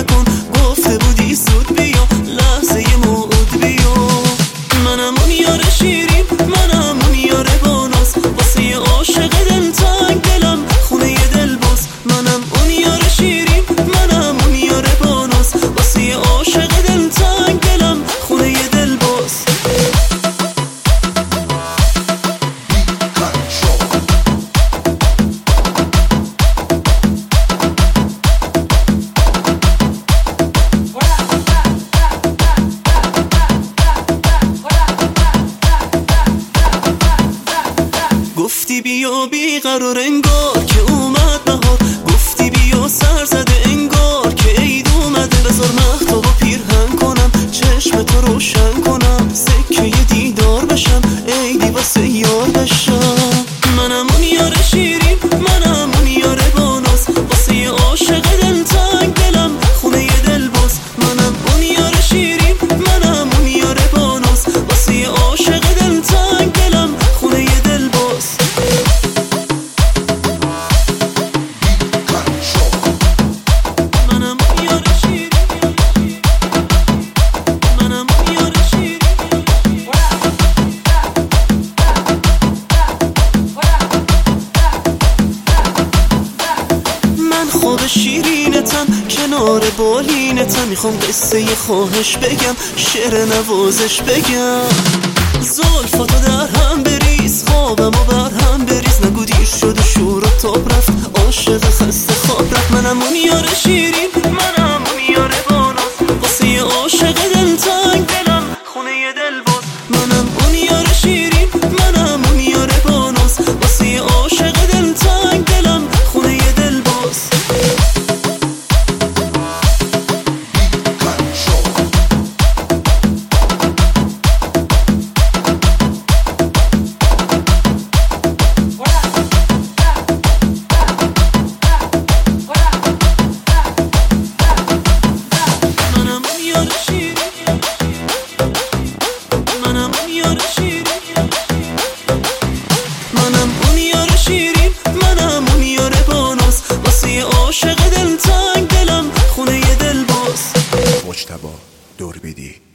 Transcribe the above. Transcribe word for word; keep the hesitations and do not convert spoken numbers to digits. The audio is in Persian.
نکن، گفته بودی زود بیا لحظه موعود بیا. منم اون یار شیرین، منم اون یار باناس، واسه یه عاشق دلتنگ دلم خونه یه دل باز. منم اون یار شیرین، منم اون یار باناس، واسه یه عاشق دلتنگ دلم خونه یه دل باز. گفتی بیا بیقرار انگار که اومد بهار، گفتی بیا سر زده انگار که عید اومده. بذار مهتاب و پیرهن کنم، چشم تو روشن کنم، سکه ی دیدار بشم، عیدی واسه یار بشم. منم اون یار شیرین، منم اون یار باناس، واسه یه عاشق دلتنگ دلم خونه یه دل باز. منم اون یار شیرین، منم اون یار باناس، واسه یه عاشق دلتنگ دلم خونه یه دل باز. خواب شیرینتم کنار بالینتم، میخوام قصه ی خواهش بگم، شعر نوازش بگم. زلفاتو در هم بریز، خوابم و بر هم بریز، نگو دیر شد و شور و تاب رفت، عاشق خسته خواب رفت. منم اون یار شیرین، منم اون یار باناس، واسه یه عاشق دلتنگ دلم خونه یه دل باز. منم اون یار شیرین، منم اون یار باناس، واسه یه عاشق دلتنگ دلم خونه یه دل باز. عاشق دلتنگ دلم خونه یه دل باز. مجتبی دوربیدی.